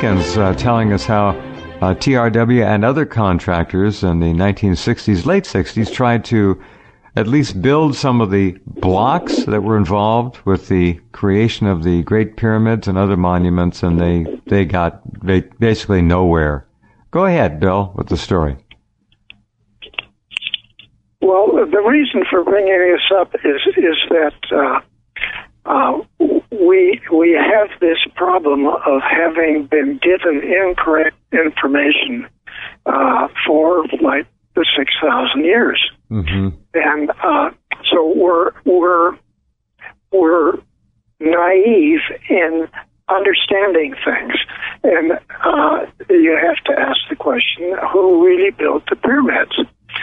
Dickens telling us how TRW and other contractors in the 1960s, late 60s, tried to at least build some of the blocks that were involved with the creation of the Great Pyramids and other monuments, and they got basically nowhere. Go ahead, Bill, with the story. Well, the reason for bringing this up is that we have this problem of having been given incorrect information for like the 6,000 years, and so we're naive in understanding things, and you have to ask the question: who really built the pyramids?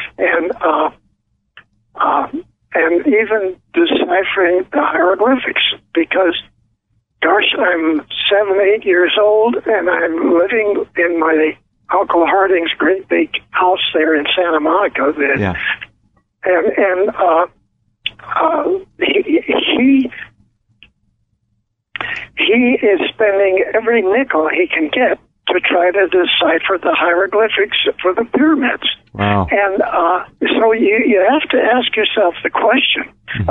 And even deciphering the hieroglyphics, because, gosh, I'm 7, 8 years old, and I'm living in my Uncle Harding's great big house there in Santa Monica. He is spending every nickel he can get to try to decipher the hieroglyphics for the pyramids. Wow. And so you have to ask yourself the question,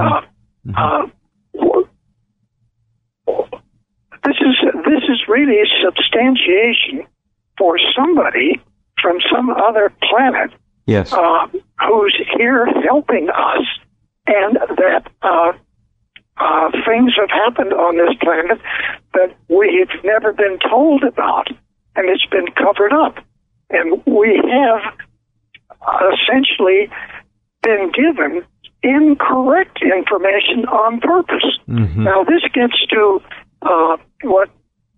this is really substantiation for somebody from some other planet, yes, who's here helping us, and that things have happened on this planet that we've never been told about, and it's been covered up. And we have essentially been given incorrect information on purpose. Now, this gets to what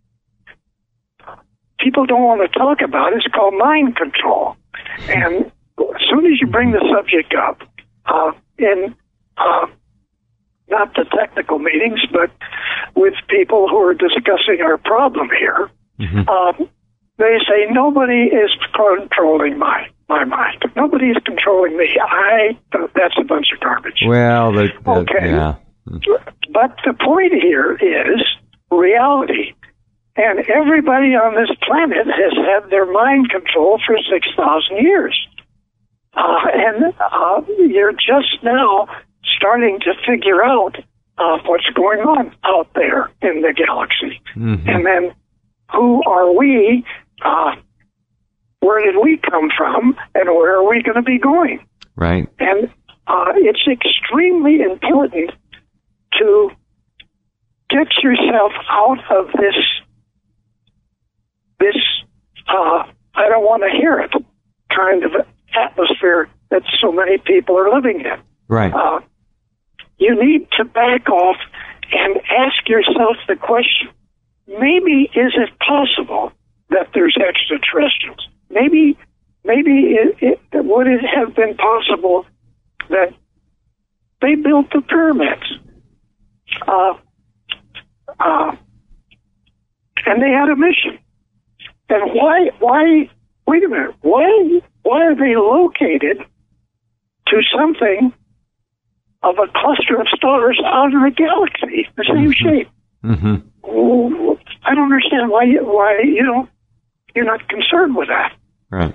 people don't want to talk about. It's called mind control. And as soon as you bring the subject up in not the technical meetings, but with people who are discussing our problem here, they say, nobody is controlling my mind. Nobody is controlling me. That's a bunch of garbage. Well, okay. Yeah. But the point here is reality. And everybody on this planet has had their mind controlled for 6,000 years. And you're just now starting to figure out what's going on out there in the galaxy. And then who are we? Where did we come from? And where are we going to be going? Right. And it's extremely important to get yourself out of this I don't want to hear it kind of atmosphere that so many people are living in. Right. You need to back off and ask yourself the question, maybe is it possible that there's extraterrestrials? Maybe would it have been possible that they built the pyramids? And they had a mission. And why, wait a minute, why are they located to something of a cluster of stars out of the galaxy, the same shape? I don't understand why you're not concerned with that. Right.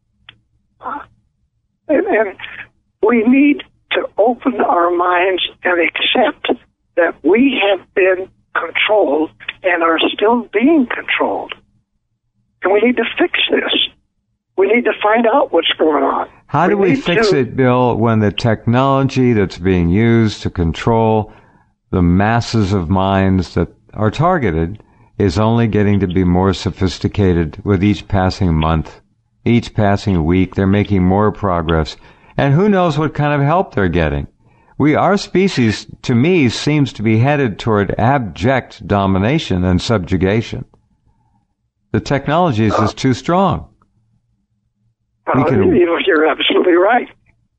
And we need to open our minds and accept that we have been controlled and are still being controlled. And we need to fix this. We need to find out what's going on. How do we fix it, Bill, when the technology that's being used to control the masses of minds that are targeted is only getting to be more sophisticated with each passing month, each passing week? They're making more progress. And who knows what kind of help they're getting? Our species, to me, seems to be headed toward abject domination and subjugation. The technology is just too strong. You're absolutely right.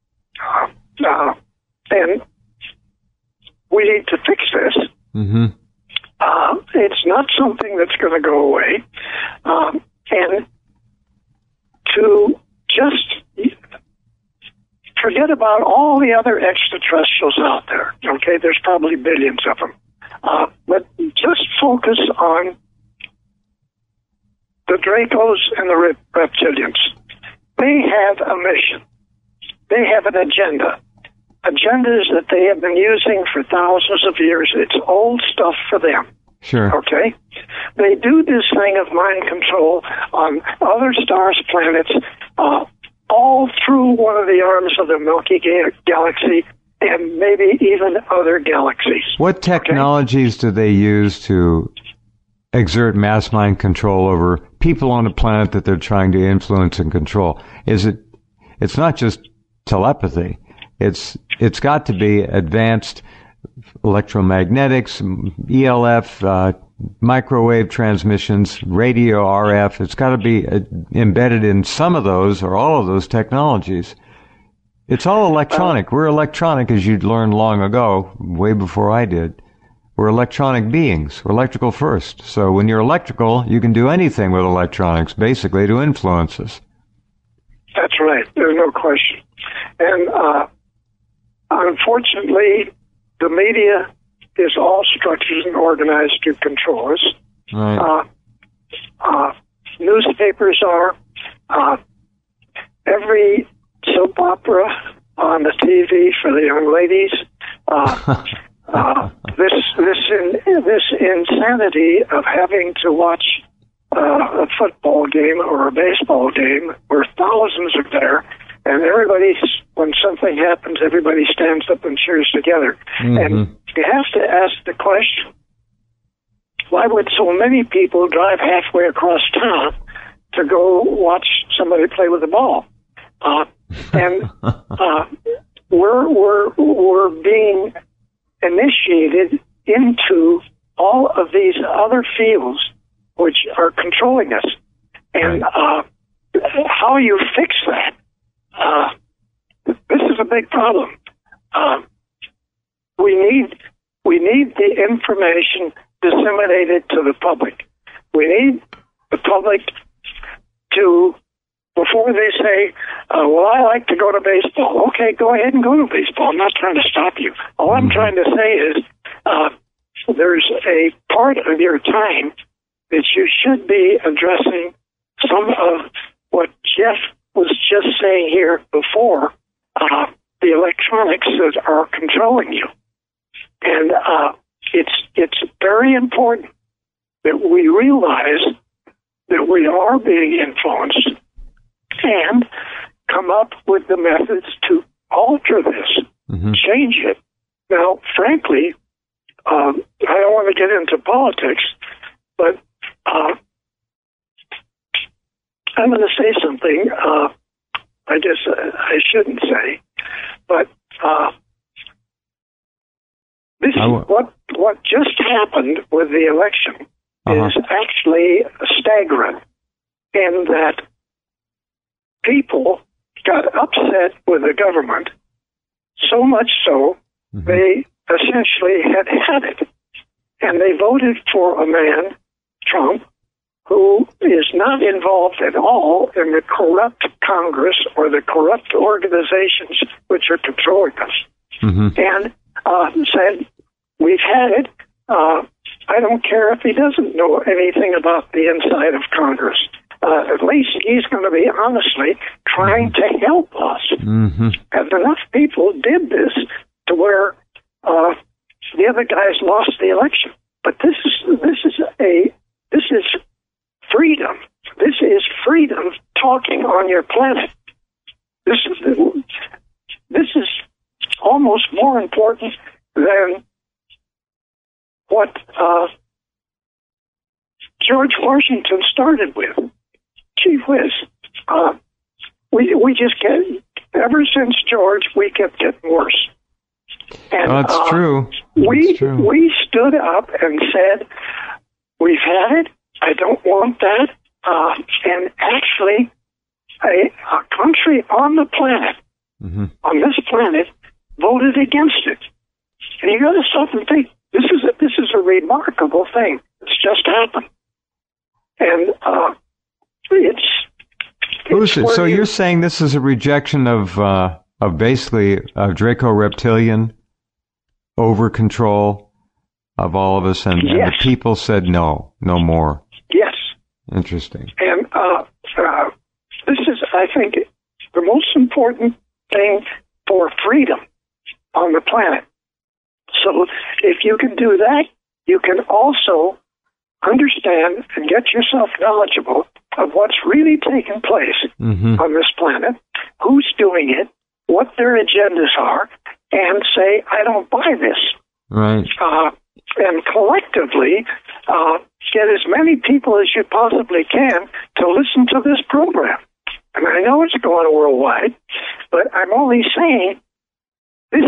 And we need to fix this. It's not something that's going to go away. And to just forget about all the other extraterrestrials out there. Okay, there's probably billions of them. But just focus on the Dracos and the reptilians, they have a mission. They have an agenda. Agendas that they have been using for thousands of years. It's old stuff for them. Sure. Okay? They do this thing of mind control on other stars, planets, all through one of the arms of the Milky Galaxy and maybe even other galaxies. What technologies do they use to exert mass mind control over people on a planet that they're trying to influence and control? It's not just telepathy. It's got to be advanced electromagnetics, ELF, microwave transmissions, radio RF. It's got to be embedded in some of those or all of those technologies. It's all electronic. We're electronic, as you'd learned long ago, way before I did. We're electronic beings. We're electrical first. So when you're electrical, you can do anything with electronics, basically, to influence us. That's right. There's no question. And unfortunately, the media is all structured and organized to control us. Right. Newspapers are. Every soap opera on the TV for the young ladies. This insanity of having to watch a football game or a baseball game where thousands are there, and when something happens, everybody stands up and cheers together. Mm-hmm. And you have to ask the question, why would so many people drive halfway across town to go watch somebody play with the ball? We're being initiated into all of these other fields which are controlling us. And how you fix that, this is a big problem. We need the information disseminated to the public. We need the public to, before they say, well, I like to go to baseball. Okay, go ahead and go to baseball. I'm not trying to stop you. All I'm trying to say is there's a part of your time that you should be addressing some of what Jeff was just saying here before, the electronics that are controlling you. And it's very important that we realize that we are being influenced and come up with the methods to alter this, change it. Now, frankly, I don't want to get into politics, but I'm going to say something I guess I shouldn't say, but this is what just happened with the election is actually staggering in that people got upset with the government, so much so they essentially had it. And they voted for a man, Trump, who is not involved at all in the corrupt Congress or the corrupt organizations which are controlling us. And said, we've had it. I don't care if he doesn't know anything about the inside of Congress. At least he's going to be honestly trying to help us. And enough people did this to where the other guys lost the election. But this is freedom. This is freedom talking on your planet. This is almost more important than what George Washington started with. Gee whiz. We just get, ever since George, we kept getting worse. And, that's true. We stood up and said, we've had it. I don't want that. And actually, a country on the planet, on this planet, voted against it. And you got to stop and think, this is a remarkable thing. It's just happened. And so you're saying this is a rejection of basically Draco-Reptilian over control of all of us, and the people said no more. Yes. Interesting. And this is, I think, the most important thing for freedom on the planet. So if you can do that, you can also understand and get yourself knowledgeable of what's really taking place on this planet, who's doing it, what their agendas are, and say, I don't buy this. Right. And collectively, get as many people as you possibly can to listen to this program. And I know it's going worldwide, but I'm only saying this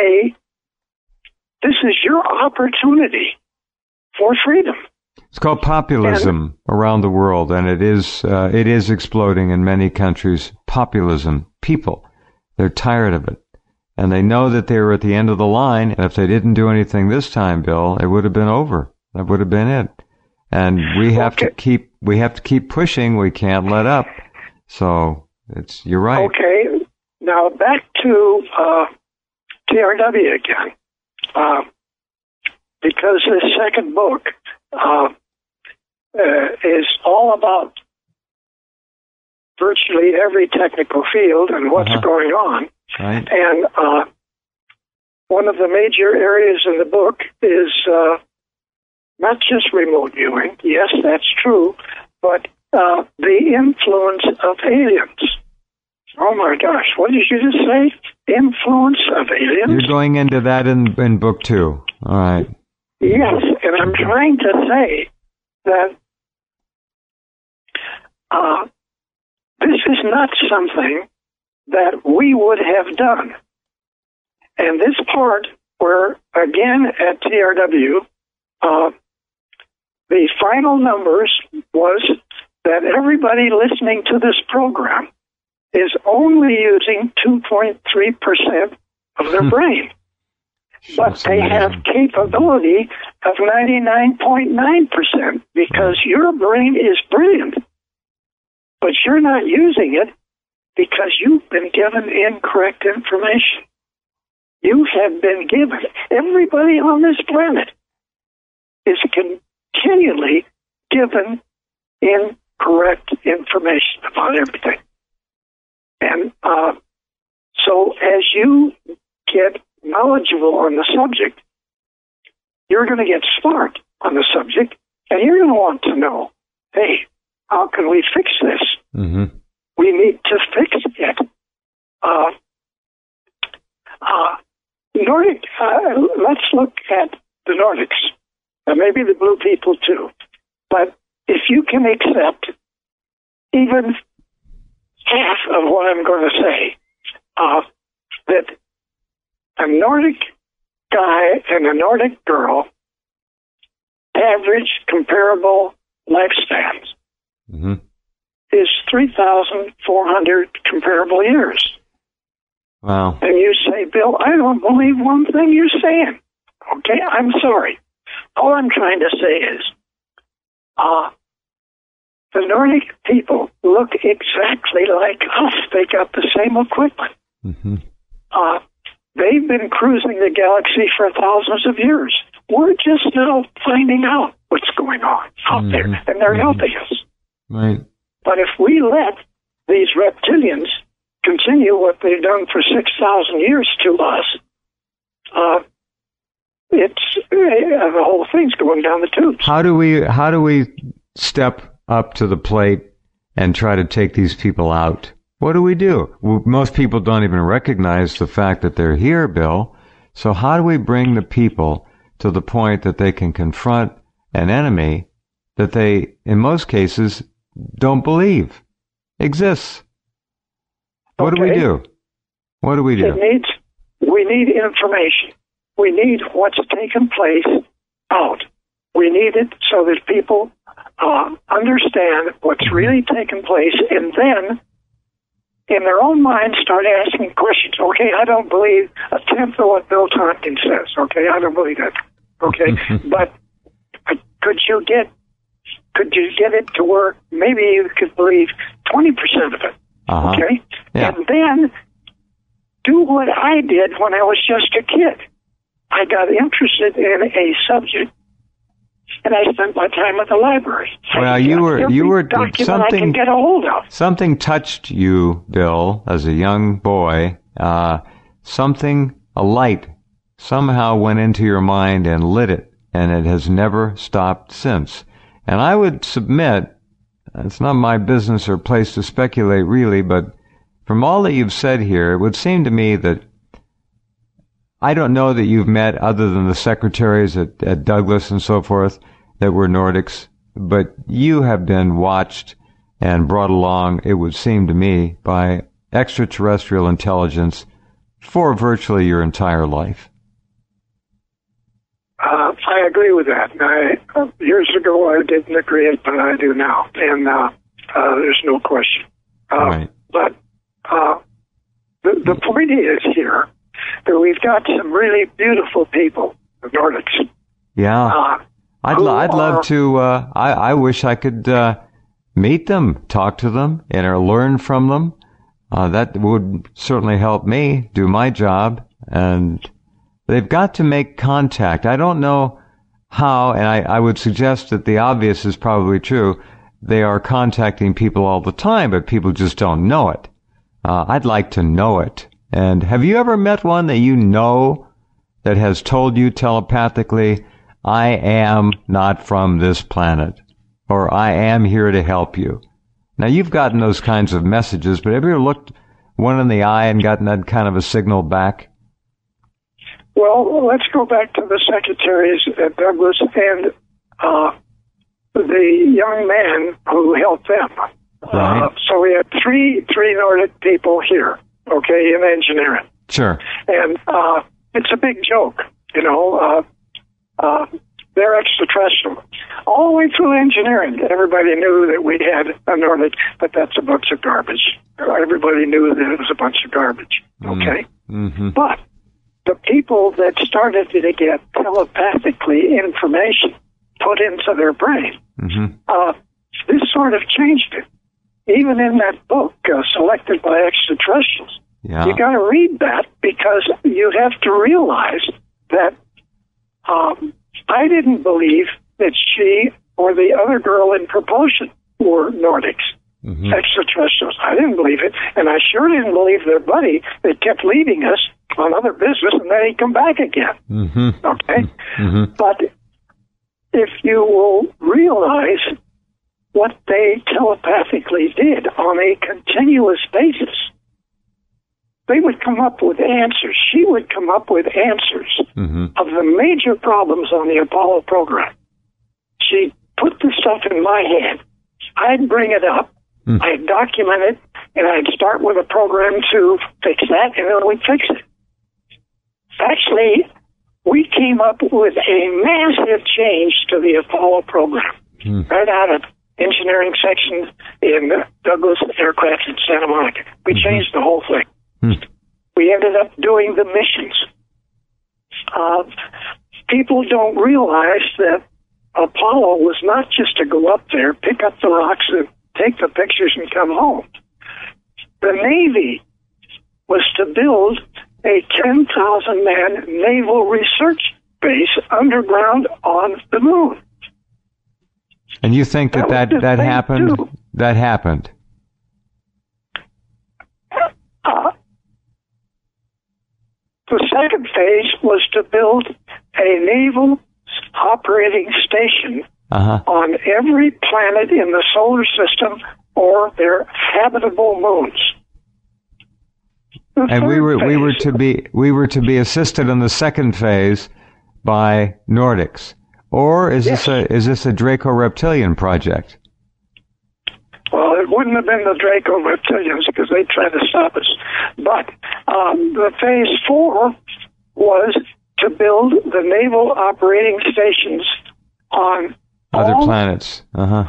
is your opportunity for freedom. It's called populism around the world, and it is exploding in many countries. Populism. People, they're tired of it. And they know that they were at the end of the line, and if they didn't do anything this time, Bill, it would have been over. That would have been it. And we have to keep pushing. We can't let up. So you're right. Okay. Now back to TRW again, because this second book is all about virtually every technical field and what's going on. Right. And one of the major areas in the book is not just remote viewing. Yes, that's true, but the influence of aliens. Oh my gosh, what did you just say? Influence of aliens? You're going into that in book 2. All right. Yes, and I'm trying to say that this is not something that we would have done. And this part where, again, at TRW, the final numbers was that everybody listening to this program is only using 2.3% of their brain. But they have capability of 99.9% because your brain is brilliant. But you're not using it because you've been given incorrect information. You have been given, everybody on this planet is continually given incorrect information about everything. And so as you get knowledgeable on the subject, you're going to get smart on the subject, and you're going to want to know, hey, how can we fix this? We need to fix it. Nordic, let's look at the Nordics, and maybe the blue people too. But if you can accept even half of what I'm going to say, that a Nordic guy and a Nordic girl average comparable lifespans is 3,400 comparable years. Wow. And you say, Bill, I don't believe one thing you're saying. Okay, I'm sorry. All I'm trying to say is the Nordic people look exactly like us. They got the same equipment. They've been cruising the galaxy for thousands of years. We're just now finding out what's going on out there, and they're helping us. Right. But if we let these reptilians continue what they've done for 6,000 years to us, the whole thing's going down the tubes. How do we step up to the plate and try to take these people out? What do we do? Well, most people don't even recognize the fact that they're here, Bill. So how do we bring the people to the point that they can confront an enemy that they, in most cases, don't believe exists? What do we do? What do we do? We need information. We need what's taken place out. We need it so that people understand what's really taken place, and then in their own minds start asking questions. Okay, I don't believe a tenth of what Bill Tompkins says. Okay, I don't believe that. Okay, but could you get it to where maybe you could believe 20% of it? Okay, yeah. And then do what I did when I was just a kid. I got interested in a subject And I spent my time at the library. Well, you were document I can get a hold of. Something touched you, Bill, as a young boy. A light somehow went into your mind and lit it, and it has never stopped since. And I would submit, it's not my business or place to speculate really, but from all that you've said here, it would seem to me that I don't know that you've met, other than the secretaries at Douglas and so forth, that were Nordics, but you have been watched and brought along, it would seem to me, by extraterrestrial intelligence for virtually your entire life. I agree with that. Years ago, I didn't agree, but I do now, and there's no question. Right. But the point is here that we've got some really beautiful people, the Nordics. Yeah. I'd love to, I wish I could meet them, talk to them, and learn from them. That would certainly help me do my job. And they've got to make contact. I don't know how, and I would suggest that the obvious is probably true. They are contacting people all the time, but people just don't know it. I'd like to know it. And have you ever met one that you know that has told you telepathically, I am not from this planet, or I am here to help you? Now, you've gotten those kinds of messages, but have you ever looked one in the eye and gotten that kind of a signal back? Well, let's go back to the secretaries at Douglas and the young man who helped them. Right. So we had three Nordic people here, okay, in engineering. Sure. And it's a big joke, you know. They're extraterrestrial. All the way through engineering, everybody knew that we had a Nordic, but that's a bunch of garbage. Everybody knew that it was a bunch of garbage, okay? Mm-hmm. But the people that started to get telepathically information put into their brain, this sort of changed it. Even in that book, Selected by Extraterrestrials, you got to read that because you have to realize that I didn't believe that she or the other girl in Propulsion were Nordics, extraterrestrials. I didn't believe it, and I sure didn't believe their buddy that kept leaving us on other business, and then he'd come back again. Okay? But if you will realize what they telepathically did on a continuous basis, they would come up with answers. She would come up with answers of the major problems on the Apollo program. She'd put the stuff in my head. I'd bring it up. I'd document it, and I'd start with a program to fix that, and then we'd fix it. Actually, we came up with a massive change to the Apollo program right out of engineering section in Douglas Aircraft in Santa Monica. We changed the whole thing. We ended up doing the missions. People don't realize that Apollo was not just to go up there, pick up the rocks, and take the pictures and come home. The Navy was to build a 10,000-man naval research base underground on the moon. And you think that happened? Too. That happened? The second phase was to build a naval operating station on every planet in the solar system or their habitable moons. And we were to be assisted in the second phase by Nordics, or is this a Draco Reptilian project? Well, it wouldn't have been the Draco Reptilians because they tried to stop us. But the phase 4 was to build the naval operating stations on other planets. Of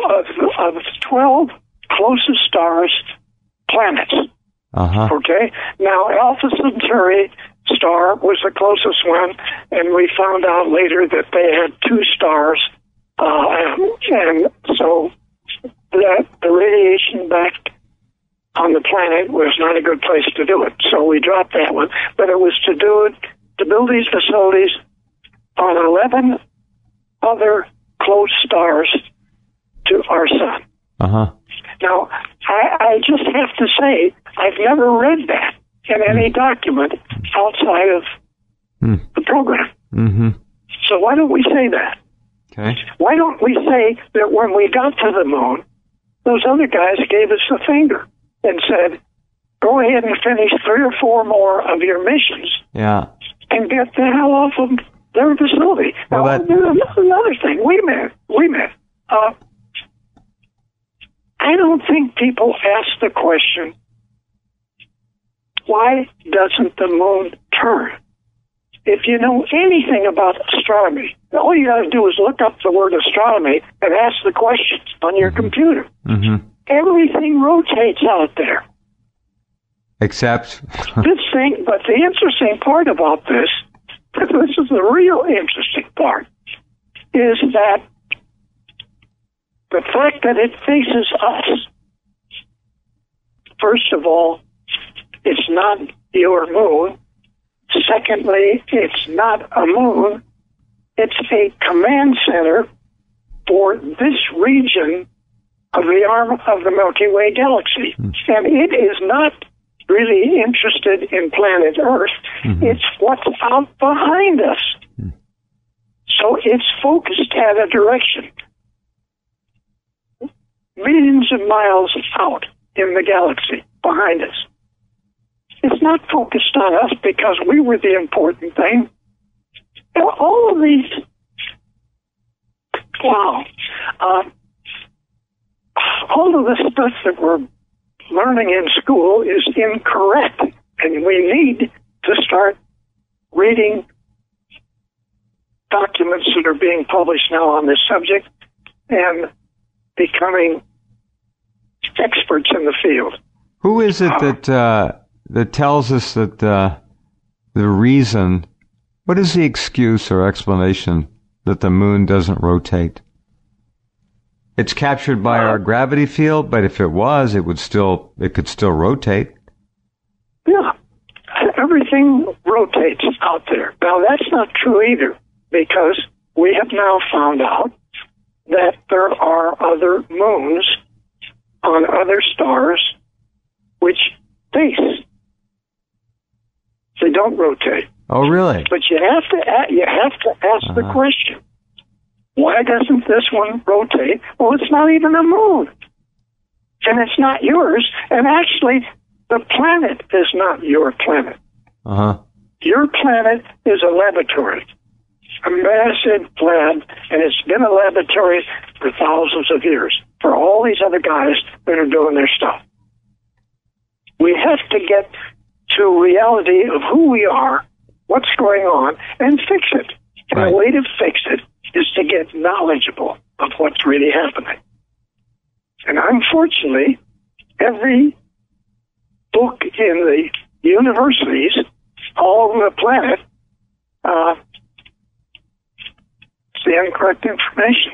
12 closest stars planets. Okay? Now, Alpha Centauri star was the closest one, and we found out later that they had 2 stars, and so the radiation back on the planet was not a good place to do it, so we dropped that one. But it was to build these facilities on 11 other close stars to our sun. Uh-huh. Now, I just have to say, I've never read that in any document outside of the program. Mm-hmm. So why don't we say that? Okay. Why don't we say that when we got to the moon, those other guys gave us the finger and said, go ahead and finish 3 or 4 more of your missions Yeah. and get the hell off of their facility. Well, now, there's another thing. Wait a minute. I don't think people ask the question, why doesn't the moon turn? If you know anything about astronomy, all you got to do is look up the word astronomy and ask the questions on your computer. Mm-hmm. Everything rotates out there. Except? This thing, but the interesting part about this is the real interesting part, is that the fact that it faces us, first of all, it's not your moon. Secondly, it's not a moon. It's a command center for this region of the arm of the Milky Way galaxy. And it is not really interested in planet Earth. It's what's out behind us. So it's focused at a direction millions of miles out in the galaxy behind us. It's not focused on us because we were the important thing. Now, all of these, all of the stuff that we're learning in school is incorrect, and we need to start reading documents that are being published now on this subject and becoming experts in the field. Who is it that tells us that the reason, what is the excuse or explanation that the moon doesn't rotate? It's captured by our gravity field, but if it was, it could still rotate. Yeah, everything rotates out there. Now, that's not true either, because we have now found out that there are other moons on other stars which face. They don't rotate. Oh, really? But you have to ask the question, why doesn't this one rotate? Well, it's not even a moon. And it's not yours. And actually, the planet is not your planet. Uh-huh. Your planet is a laboratory, a massive lab, and it's been a laboratory for thousands of years for all these other guys that are doing their stuff. We have to get to reality of who we are, what's going on, and fix it. And Right. the way to fix it is to get knowledgeable of what's really happening. And unfortunately, every book in the universities all over the planet is the incorrect information.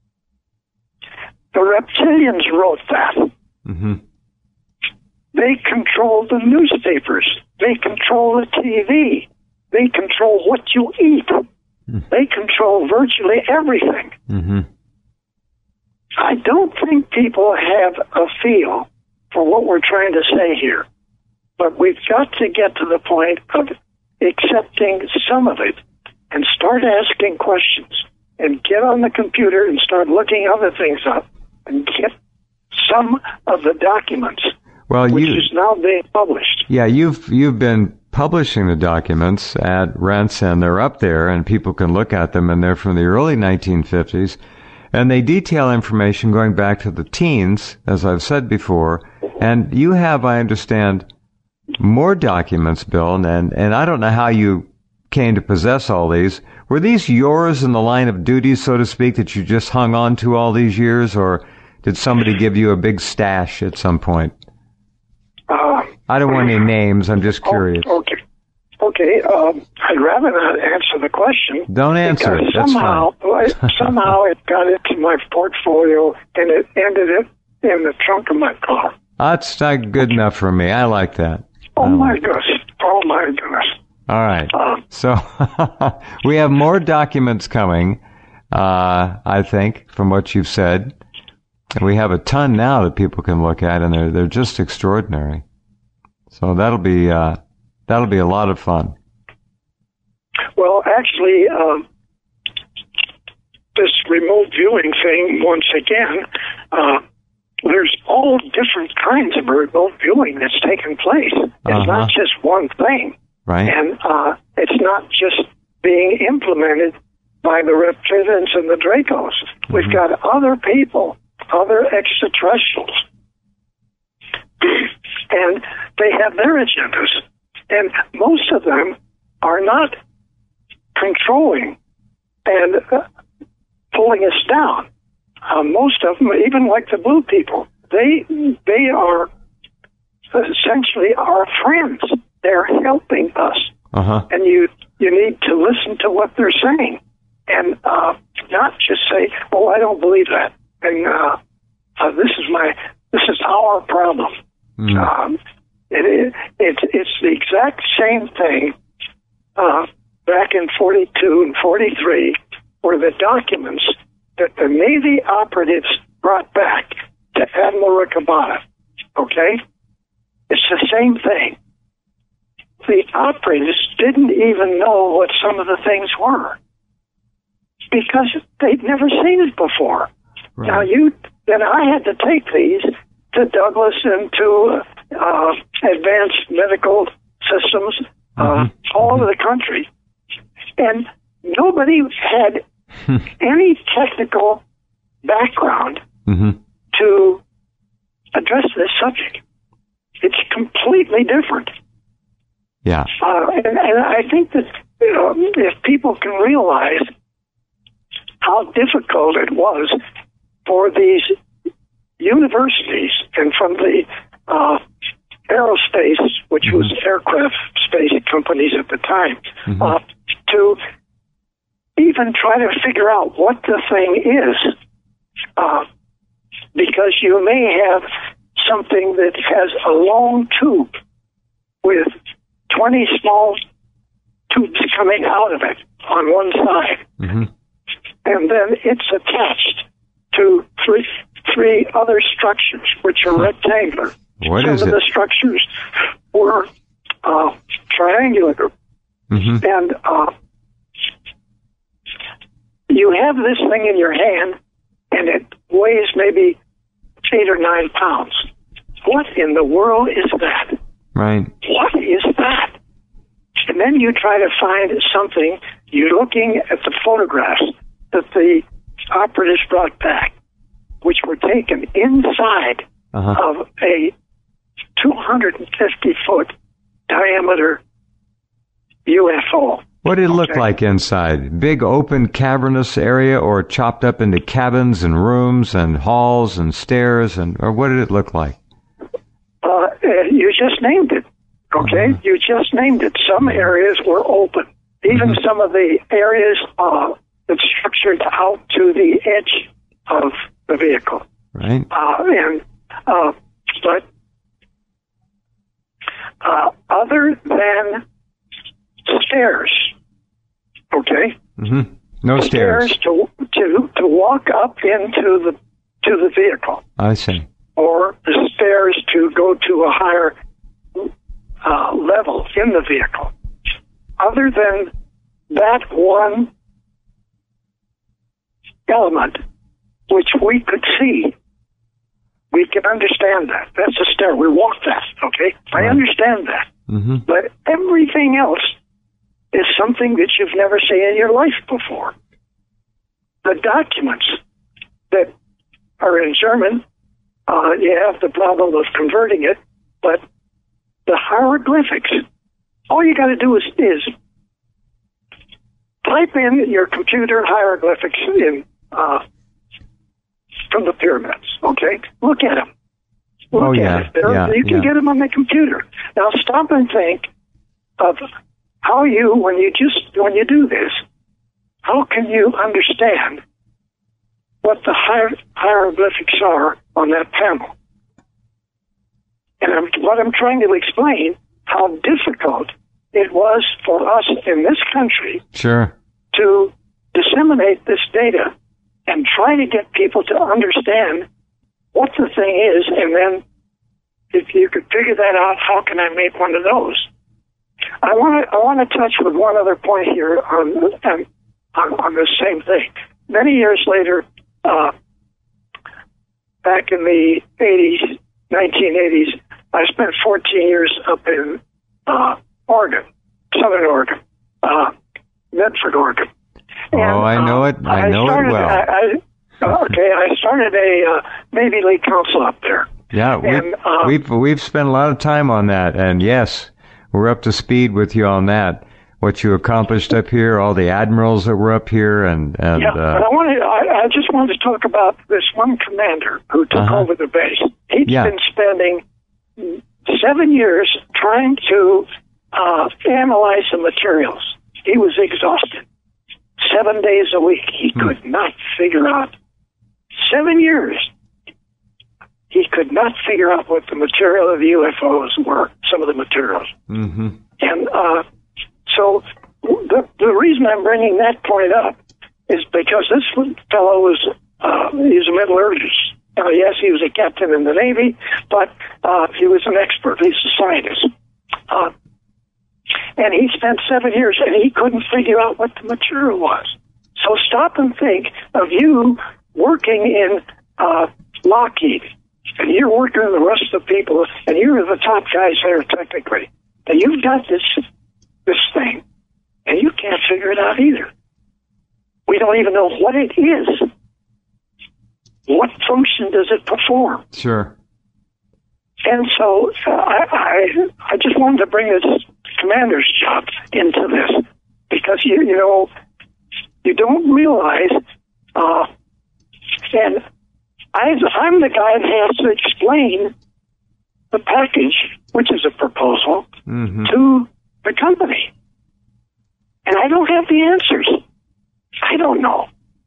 The reptilians wrote that. Mm-hmm. They control the newspapers. They control the TV. They control what you eat. They control virtually everything. Mm-hmm. I don't think people have a feel for what we're trying to say here. But we've got to get to the point of accepting some of it and start asking questions and get on the computer and start looking other things up and get some of the documents, which is now being published. Yeah, you've been publishing the documents at Rense, and they're up there, and people can look at them, and they're from the early 1950s, and they detail information going back to the teens, as I've said before, and you have, I understand, more documents, Bill, and I don't know how you came to possess all these. Were these yours in the line of duty, so to speak, that you just hung on to all these years, or did somebody give you a big stash at some point? I don't want any names. I'm just curious. Okay. I'd rather not answer the question. Don't answer it. That's somehow it got into my portfolio and it ended up in the trunk of my car. That's not good enough for me. I like that. Oh my goodness. All right. So we have more documents coming. I think, from what you've said. And we have a ton now that people can look at, and they're just extraordinary. So that'll be a lot of fun. Well, actually, this remote viewing thing, once again, there's all different kinds of remote viewing that's taken place. It's not just one thing. Right. And it's not just being implemented by the reptilians and the Dracos. We've got other people, other extraterrestrials, and they have their agendas. And most of them are not controlling and pulling us down. Most of them, even like the blue people, they are essentially our friends. They're helping us. And you need to listen to what they're saying and not just say, "Oh, I don't believe that," and this is our problem. It's the exact same thing back in 42 and 43, where the documents that the Navy operatives brought back to Admiral Ricabana, okay? It's the same thing. The operatives didn't even know what some of the things were because they'd never seen it before. Right. Now, then I had to take these to Douglas and to advanced medical systems all over the country. And nobody had any technical background to address this subject. It's completely different. Yeah. And I think that if people can realize how difficult it was for these universities and from the aerospace, which was aircraft space companies at the time, to even try to figure out what the thing is, because you may have something that has a long tube with 20 small tubes coming out of it on one side, and then it's attached to three other structures, which are rectangular. Some of the structures were triangular, and you have this thing in your hand, and it weighs maybe 8 or 9 pounds. What in the world is that? Right. What is that? And then you try to find something. You're looking at the photographs that the operatives brought back, which were taken inside of a 250-foot diameter UFO. What did it look like inside? Big open cavernous area, or chopped up into cabins and rooms and halls and stairs, or what did it look like? You just named it. Okay, you just named it. Some areas were open. Even some of the areas that structured out to the edge of the vehicle. Right. But other than stairs, okay. No stairs. to walk up into the vehicle. I see. Or the stairs to go to a higher level in the vehicle. Other than that one element, which we could see, we can understand that. That's a stair. We walked that, okay? I understand that. But everything else is something that you've never seen in your life before. The documents that are in German, you have the problem of converting it, but the hieroglyphics, all you got to do is type in your computer hieroglyphics in from the pyramids, okay? Look at them. Look at it. You can get them on the computer. Now stop and think of how when you do this, how can you understand what the hieroglyphics are on that panel? And what I'm trying to explain, how difficult it was for us in this country to disseminate this data and try to get people to understand what the thing is, and then if you could figure that out, how can I make one of those? I want to touch with one other point here on this same thing. Many years later, back in the 1980s, I spent 14 years up in Oregon, Southern Oregon, Medford, Oregon. And, I know it. I know it well. I started a Navy League Council up there. Yeah, we've spent a lot of time on that, and yes, we're up to speed with you on that. What you accomplished up here, all the admirals that were up here, and but I just wanted to talk about this one commander who took over the base. He'd been spending 7 years trying to analyze the materials. He was exhausted. 7 days a week, he could not figure out. 7 years. He could not figure out what the material of the UFOs were, some of the materials. Mm-hmm. And so the reason I'm bringing that point up is because this fellow was, he was a metallurgist. Yes, he was a captain in the Navy, but he was an expert. He's a scientist. And he spent 7 years, and he couldn't figure out what the material was. So stop and think of you working in Lockheed, and you're working with the rest of the people, and you're the top guys there technically. And you've got this thing, and you can't figure it out either. We don't even know what it is. What function does it perform? Sure. And so I just wanted to bring this commander's job into this, because you don't realize, and I'm the guy that has to explain the package, which is a proposal, to the company. And I don't have the answers. I don't know.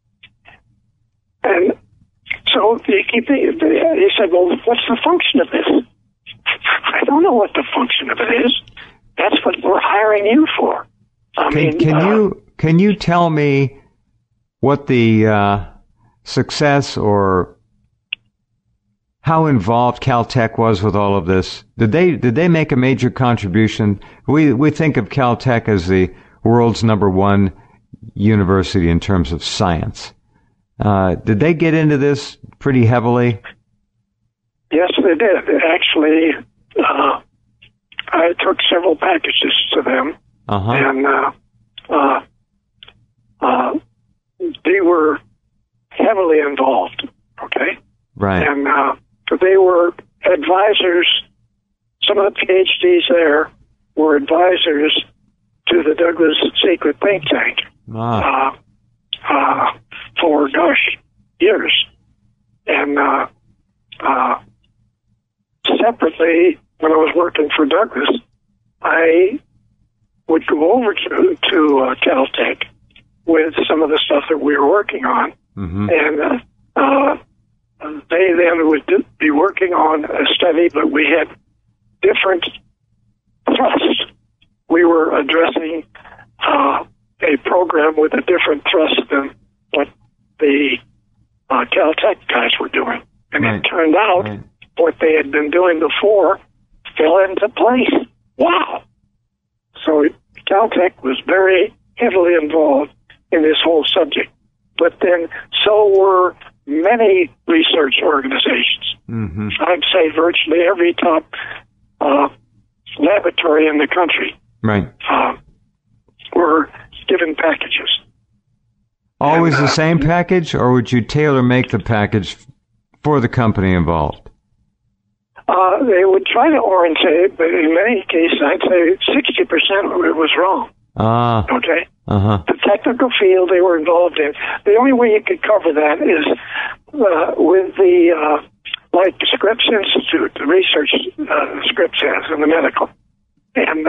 And so he said, well, what's the function of this? I don't know what the function of it is. That's what we're hiring you for. Can you tell me what the success or how involved Caltech was with all of this? Did they make a major contribution? We think of Caltech as the world's #1 university in terms of science. Did they get into this pretty heavily? Yes, they did. Actually, I took several packages to them, and they were heavily involved. Okay, right, and they were advisors. Some of the PhDs there were advisors to the Douglas Secret Think Tank for years, and separately, when I was working for Douglas, I would go over to Caltech with some of the stuff that we were working on, and they then would be working on a study, but we had different thrusts. We were addressing a program with a different thrust than what the Caltech guys were doing. And it turned out what they had been doing before fell into place. Wow! So Caltech was very heavily involved in this whole subject. But then so were many research organizations. I'd say virtually every top laboratory in the country were given packages. Always the same package, or would you tailor-make the package for the company involved? They would try to orientate, but in many cases, I'd say 60% of it was wrong. Okay? The technical field they were involved in. The only way you could cover that is with the, like Scripps Institute, the research Scripps has in the medical. And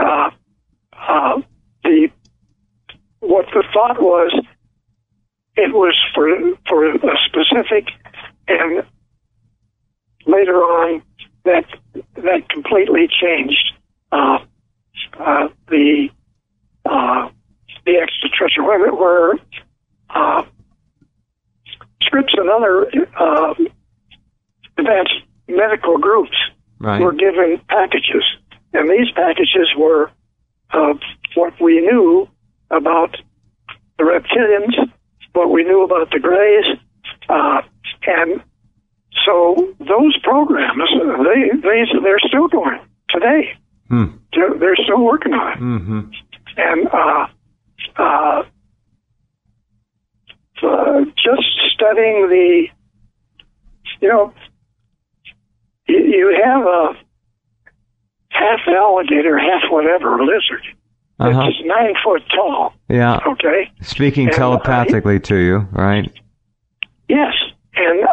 what the thought was, it was for a specific, and later on that completely changed the extraterrestrial, where Scripps and other advanced medical groups were given packages, and these packages were what we knew about the reptilians, what we knew about the Greys, and so those programs, they're still going today. They're still working on it. And just studying you have a half alligator, half whatever lizard. It's 9 foot tall. Yeah. Okay. Speaking telepathically to you, right? Yes. And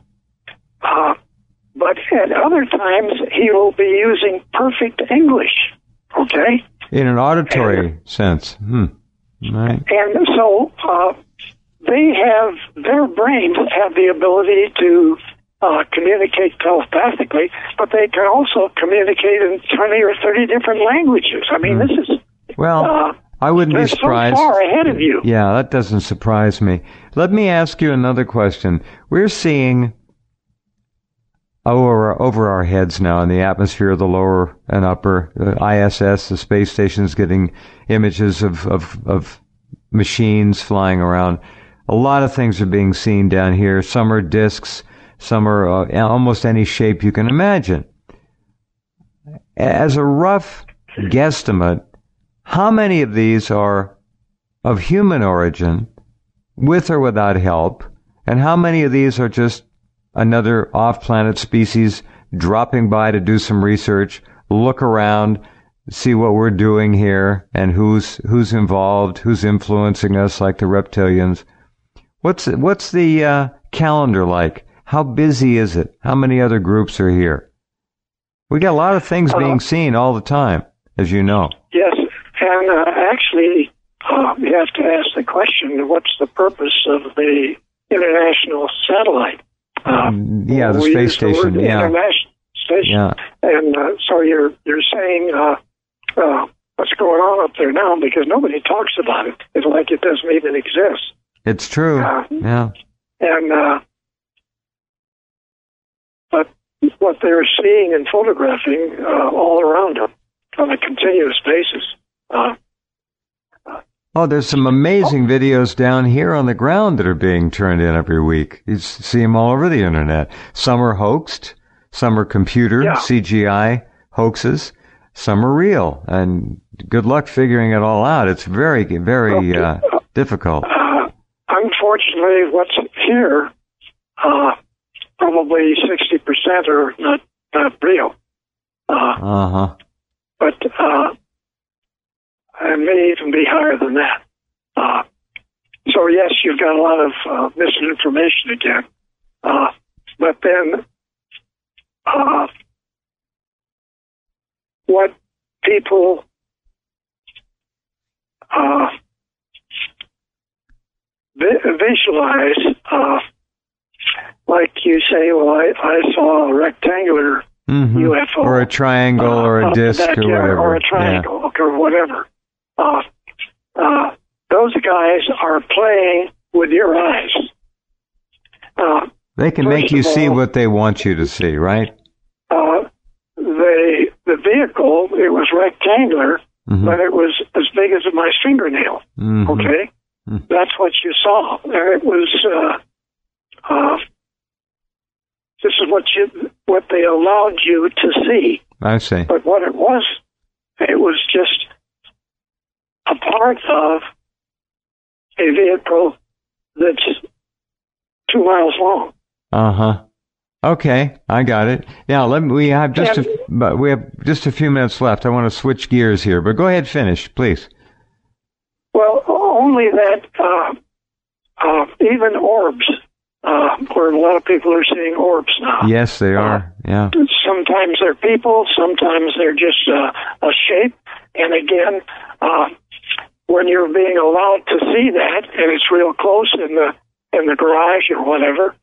but at other times he will be using perfect English. Okay. In an auditory sense. Right. And so their brains have the ability to communicate telepathically, but they can also communicate in 20 or 30 different languages. I mean, this is... Well, I wouldn't be surprised. So far ahead of you. Yeah, that doesn't surprise me. Let me ask you another question. We're seeing over our heads now in the atmosphere, the lower and upper, the ISS, the space station's getting images of machines flying around. A lot of things are being seen down here. Some are disks, some are almost any shape you can imagine. As a rough guesstimate, how many of these are of human origin, with or without help, and how many of these are just another off-planet species dropping by to do some research, look around, see what we're doing here, and who's involved, who's influencing us, like the reptilians? What's the calendar like? How busy is it? How many other groups are here? We got a lot of things being seen all the time, as you know. Yes, and actually, you have to ask the question: what's the purpose of the international satellite? The space station. International station. Yeah. And so you're saying what's going on up there now, because nobody talks about it. It's like it doesn't even exist. It's true. Yeah. And but what they're seeing and photographing all around them on a continuous basis. There's some amazing videos down here on the ground that are being turned in every week. You see them all over the internet. Some are hoaxed, some are computer CGI hoaxes, some are real. And good luck figuring it all out. It's very, very difficult. Unfortunately, what's here, probably 60% are not real. But and may even be higher than that. So yes, you've got a lot of misinformation again. But then what people visualize, like you say, well, I saw a rectangular UFO. Or a triangle or a disc or whatever. Or a triangle or whatever. Those guys are playing with your eyes. They can make you see what they want you to see, right? The vehicle, it was rectangular, but it was as big as my fingernail. Okay? That's what you saw. It was, this is what they allowed you to see. I see. But what it was just a part of a vehicle that's 2 miles long. Okay, I got it. Now we have just a few minutes left. I want to switch gears here, but go ahead, finish, please. Well, only that even orbs, where a lot of people are seeing orbs now. Yes, they are. Yeah. Sometimes they're people, sometimes they're just a shape, and again, when you're being allowed to see that, and it's real close in the garage or whatever,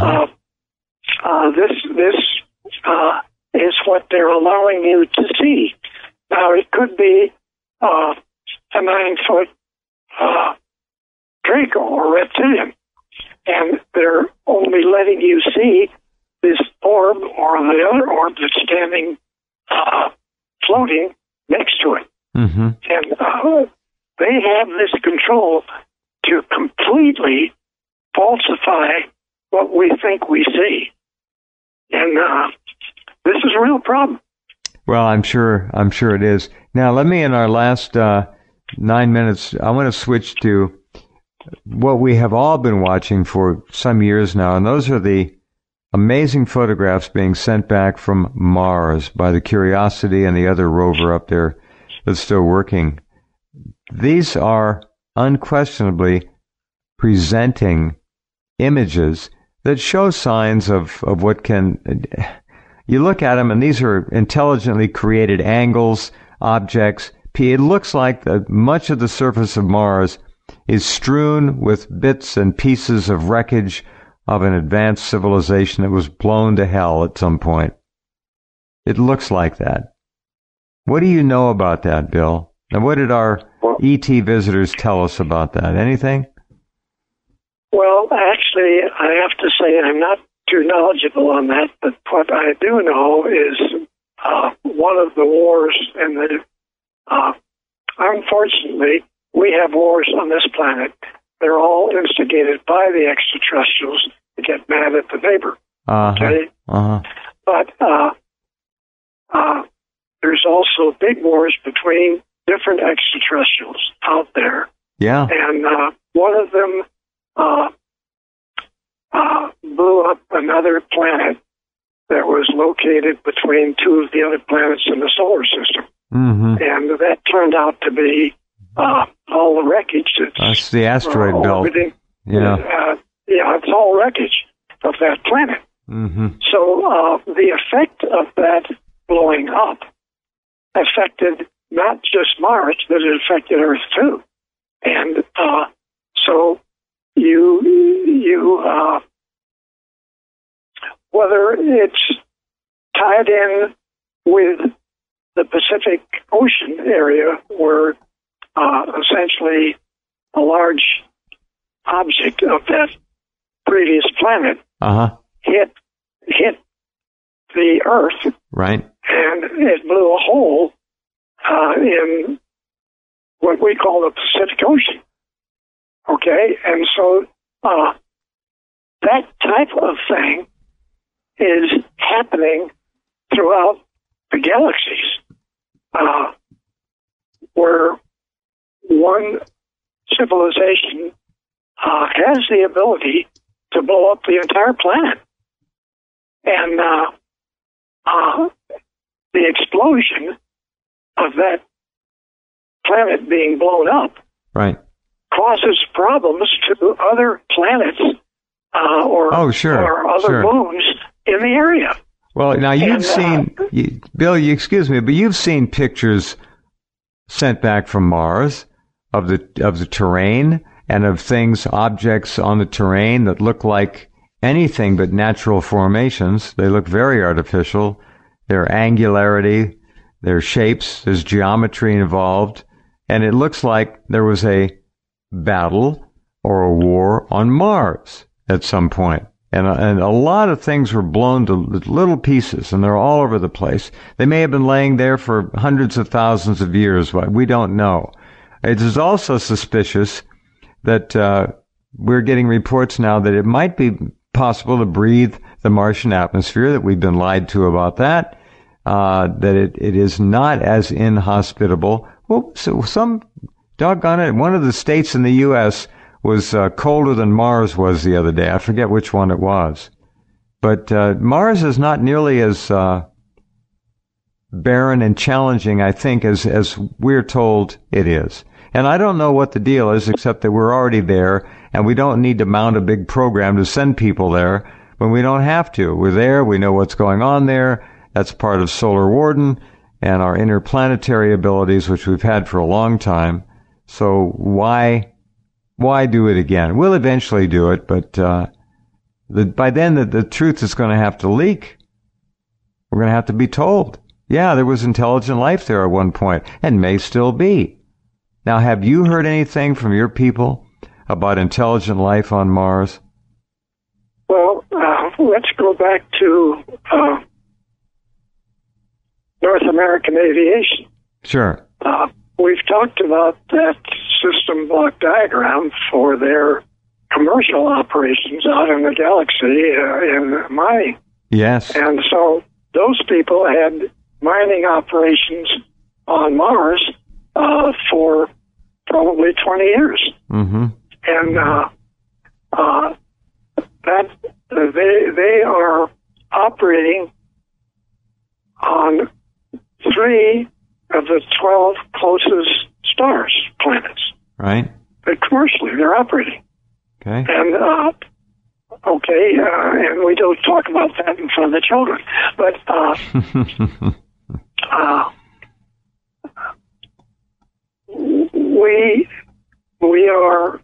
this is what they're allowing you to see. Now, it could be a 9-foot Draco or reptilian, and they're only letting you see this orb or the other orb that's standing, floating next to it. Mm-hmm. And they have this control to completely falsify what we think we see. And this is a real problem. Well, I'm sure it is. Now, let me, in our last 9 minutes, I want to switch to what we have all been watching for some years now, and those are the amazing photographs being sent back from Mars by the Curiosity and the other rover up there that's still working. These are unquestionably presenting images that show signs of what can... You look at them, and these are intelligently created angles, objects. It looks like much of the surface of Mars is strewn with bits and pieces of wreckage of an advanced civilization that was blown to hell at some point. It looks like that. What do you know about that, Bill? And what did our ET visitors tell us about that? Anything? Well, actually, I have to say I'm not too knowledgeable on that, but what I do know is one of the wars in the... unfortunately, we have wars on this planet. They're all instigated by the extraterrestrials to get mad at the neighbor. Okay? But there's also big wars between different extraterrestrials out there. Yeah. And one of them blew up another planet that was located between two of the other planets in the solar system. Mm-hmm. And that turned out to be all the wreckage that's the asteroid belt. Yeah, it's all wreckage of that planet. Mm-hmm. So the effect of that blowing up affected not just Mars, but it affected Earth too. And so you whether it's tied in with the Pacific Ocean area, where essentially a large object of that previous planet hit the Earth, right, and it blew a hole in what we call the Pacific Ocean. Okay, and so that type of thing is happening throughout the galaxies, where one civilization has the ability to blow up the entire planet. And the explosion of that planet being blown up right causes problems to other planets or other moons in the area. Well, now you've seen, Bill, excuse me, but you've seen pictures sent back from Mars of the terrain and of things, objects on the terrain that look like anything but natural formations. They look very artificial. Their angularity, their shapes, there's geometry involved, and it looks like there was a battle or a war on Mars at some point. And a lot of things were blown to little pieces, and they're all over the place. They may have been laying there for hundreds of thousands of years. We don't know. It is also suspicious that we're getting reports now that it might be possible to breathe the Martian atmosphere, that we've been lied to about that, that it is not as inhospitable. Well, so some doggone it, one of the states in the U.S. was colder than Mars was the other day. I forget which one it was. But Mars is not nearly as barren and challenging, I think, as we're told it is. And I don't know what the deal is, except that we're already there, and we don't need to mount a big program to send people there when we don't have to. We're there. We know what's going on there. That's part of Solar Warden and our interplanetary abilities, which we've had for a long time. So why do it again? We'll eventually do it, but by then the truth is going to have to leak. We're going to have to be told, yeah, there was intelligent life there at one point, and may still be. Now, have you heard anything from your people about intelligent life on Mars? Well, let's go back to North American Aviation. Sure. We've talked about that system block diagram for their commercial operations out in the galaxy in mining. Yes. And so those people had mining operations on Mars for probably 20 years. Mm-hmm. And that they are operating on 3 of the 12 closest planets. Right. But commercially, they're operating. Okay. And and we don't talk about that in front of the children. But we are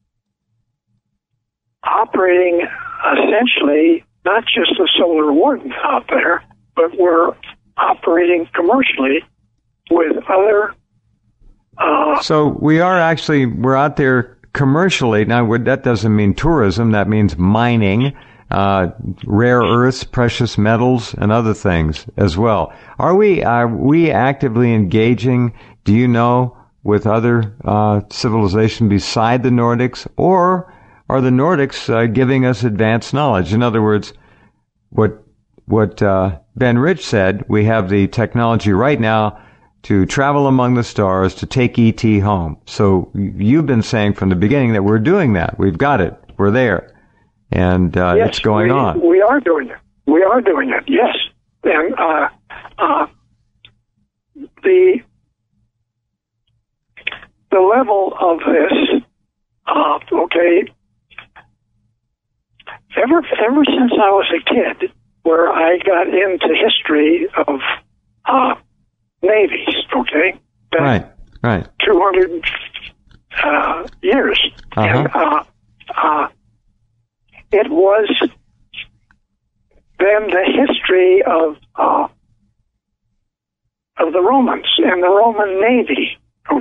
operating essentially not just the Solar Warden out there, but we're operating commercially with other. So we're out there commercially. Now, that doesn't mean tourism. That means mining, rare earths, precious metals, and other things as well. Are we actively engaging, do you know, with other civilization beside the Nordics, or are the Nordics giving us advanced knowledge? In other words, what Ben Rich said, we have the technology right now to travel among the stars, to take ET home. So you've been saying from the beginning that we're doing that. We've got it. We're there. And yes, it's going on. We are doing it. We are doing it, yes. And the level of this, ever since I was a kid, where I got into history of navies, right. 200 years. And it was then the history of the Romans and the Roman Navy,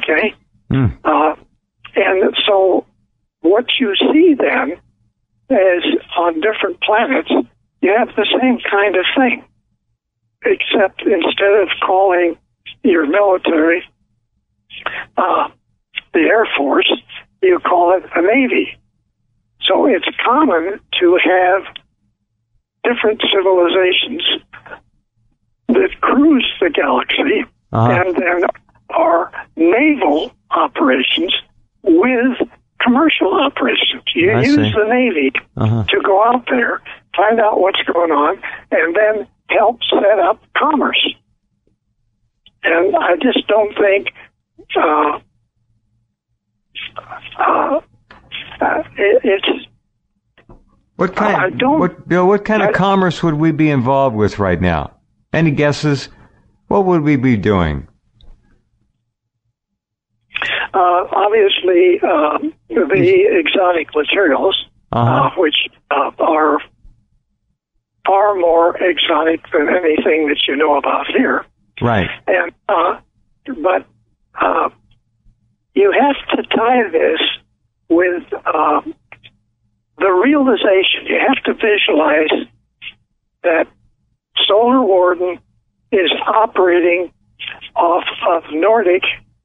and so what you see then is on different planets, you have the same kind of thing, except instead of calling your military the Air Force, you call it a Navy. So it's common to have different civilizations that cruise the galaxy and then are naval operations with commercial operations. You use the Navy to go out there, find out what's going on, and then help set up commerce. And I just don't think it's. What kind? What kind of commerce would we be involved with right now? Any guesses? What would we be doing? Obviously, the exotic materials, which are far more exotic than anything that you know about here. Right. And but you have to tie this with the realization. You have to visualize that Solar Warden is operating off of Nordic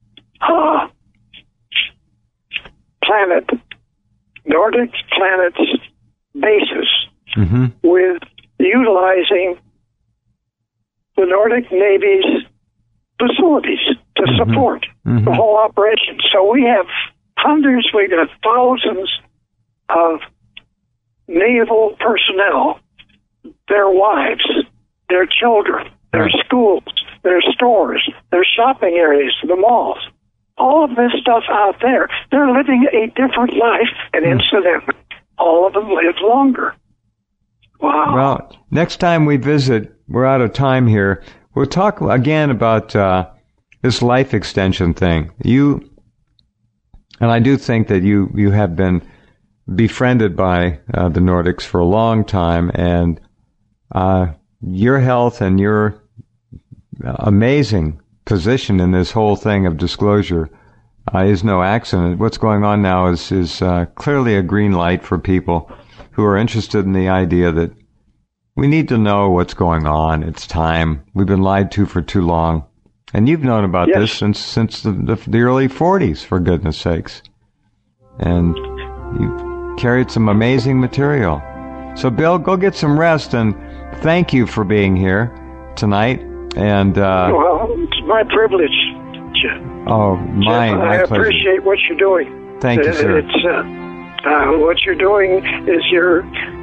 planet's basis, with utilizing the Nordic Navy's facilities to support the whole operation. So we have we got thousands of naval personnel, their wives, their children, their schools, their stores, their shopping areas, the malls. All of this stuff out there, they're living a different life, and incidentally, all of them live longer. Wow. Well, next time we visit, we're out of time here. We'll talk again about this life extension thing. And I do think that you have been befriended by the Nordics for a long time, and your health and your amazing position in this whole thing of disclosure is no accident. What's going on now is clearly a green light for people who are interested in the idea that we need to know what's going on. It's time. We've been lied to for too long. And you've known about this since the early 40s, for goodness sakes. And you've carried some amazing material. So, Bill, go get some rest, and thank you for being here tonight. And well, it's my privilege, Jim. Oh, my I pleasure. appreciate what you're doing. Thank you, sir. It's what you're doing is you're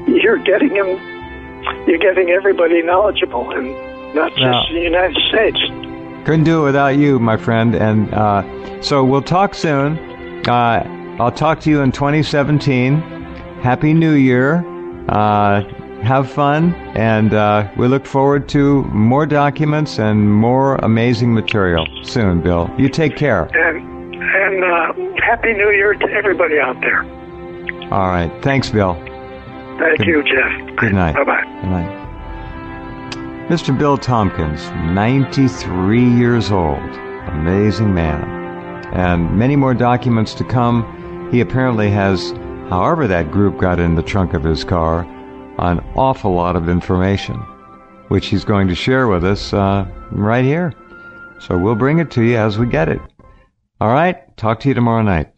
getting everybody knowledgeable, and not just the United States. Couldn't do it without you, my friend. And so we'll talk soon. I'll talk to you in 2017. Happy New Year. Have fun. And we look forward to more documents and more amazing material soon, Bill. You take care. And Happy New Year to everybody out there. All right. Thanks, Bill. Thank you, Jeff. Good night. Bye-bye. Good night. Mr. Bill Tompkins, 93 years old. Amazing man. And many more documents to come. He apparently has, however that group got in the trunk of his car, an awful lot of information, which he's going to share with us right here. So we'll bring it to you as we get it. All right. Talk to you tomorrow night.